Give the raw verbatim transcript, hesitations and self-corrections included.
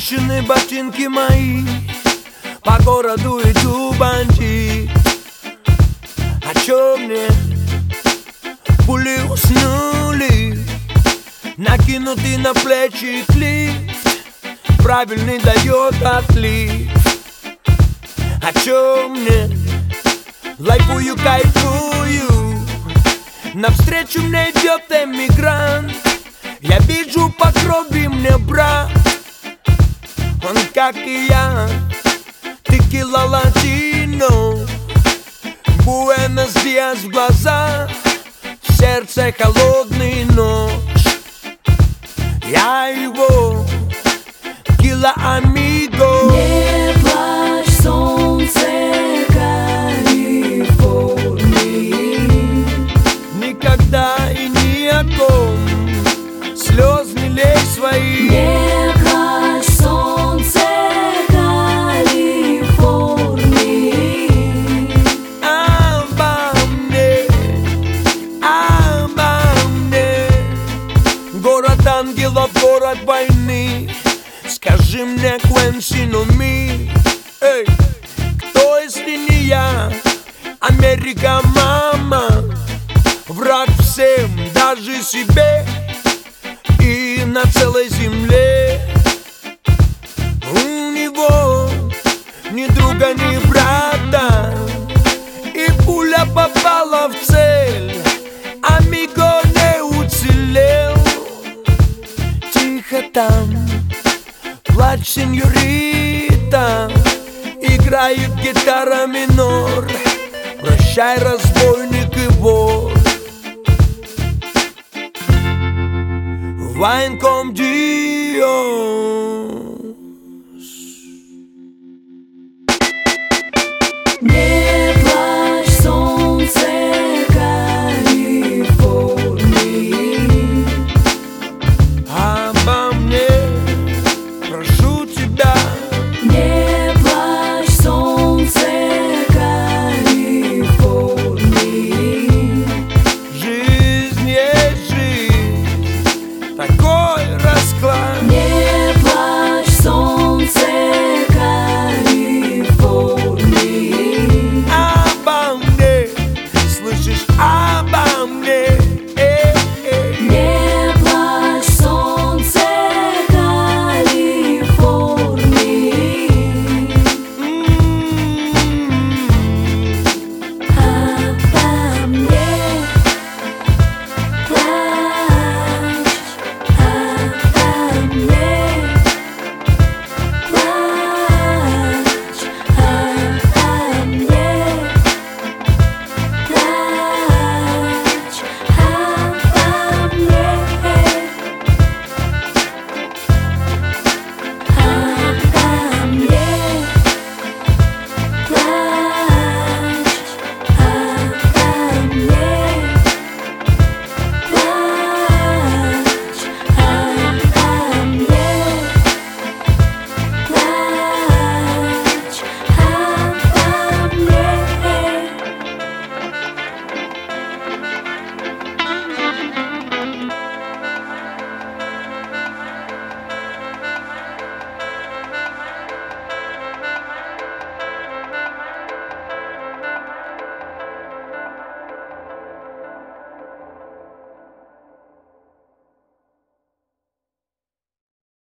Спущены ботинки мои, по городу иду бандит. А чё мне? Пули уснули, накинутый на плечи клип, правильный дает отлив. А чё мне? Лайфую, кайфую, навстречу мне идет эмигрант. Я вижу по крови мне брат, он как и я, текила латино. Буэнос Диас в глазах, в сердце холодный нож. Я его кила амиго. Не плачь, солнце Калифорнии. Никогда и ни о ком слез не лей свои. Не плачь, солнце Калифорнии. Обо мне, обо мне. Город ангелов, город войны. Скажи мне, Квенси, но ми, эй, кто, если не я? Америка, мама, враг всем, даже себе и на целой земле. У него ни друга, ни брата, и пуля попала в цель, амиго не уцелел. Тихо там, плачь, сеньорита, играет гитара минор. Прощай, разбойник и вор. Вайнком Дио.